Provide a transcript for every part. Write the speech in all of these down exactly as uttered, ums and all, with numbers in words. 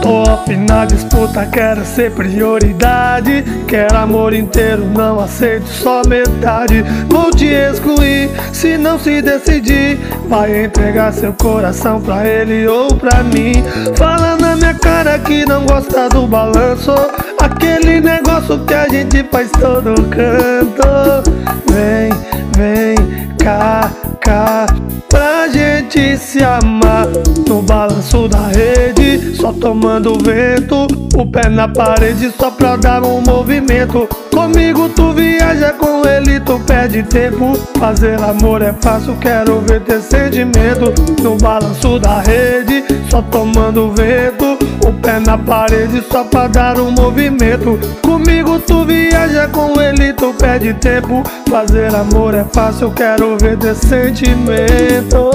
Off na disputa, quero ser prioridade. Quero amor inteiro, não aceito só metade. Vou te excluir se não se decidir. Vai entregar seu coração pra ele ou pra mim. Fala na minha cara que não gosta do balanço, aquele negócio que a gente faz todo canto. Vem, vem cá, cá, pra gente se amar no balanço da rede, só tomando vento, o pé na parede só pra dar um movimento. Comigo tu viaja, com ele tu perde tempo. Fazer amor é fácil, quero ver ter sentimento. No balanço da rede, só tomando vento, o pé na parede só pra dar um movimento. Comigo tu viaja, com ele tu perde tempo. Fazer amor é fácil, quero ver ter sentimento.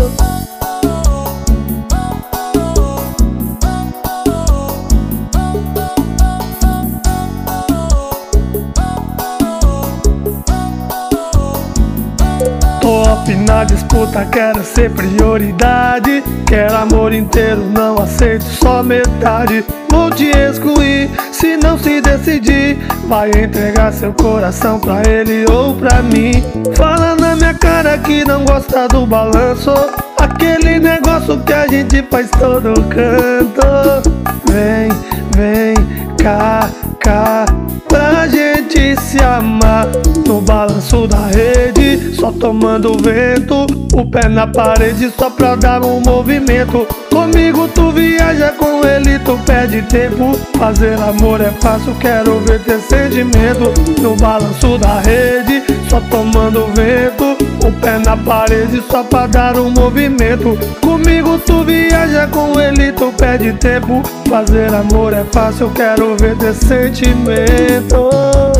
Off na disputa, quero ser prioridade. Quero amor inteiro, não aceito só metade. Vou te excluir se não se decidir. Vai entregar seu coração pra ele ou pra mim. Fala na minha cara que não gosta do balanço, aquele negócio que a gente faz todo canto. Vem, vem cá, cá, pra gente se amar no balanço da rede, só tomando vento, o pé na parede só pra dar um movimento. Comigo tu viaja, com ele tu perde tempo. Fazer amor é fácil, quero ver ter sentimento. No balanço da rede, só tomando vento, o pé na parede só pra dar um movimento. Comigo tu viaja, com ele tu perde tempo. Fazer amor é fácil, quero ver ter sentimento.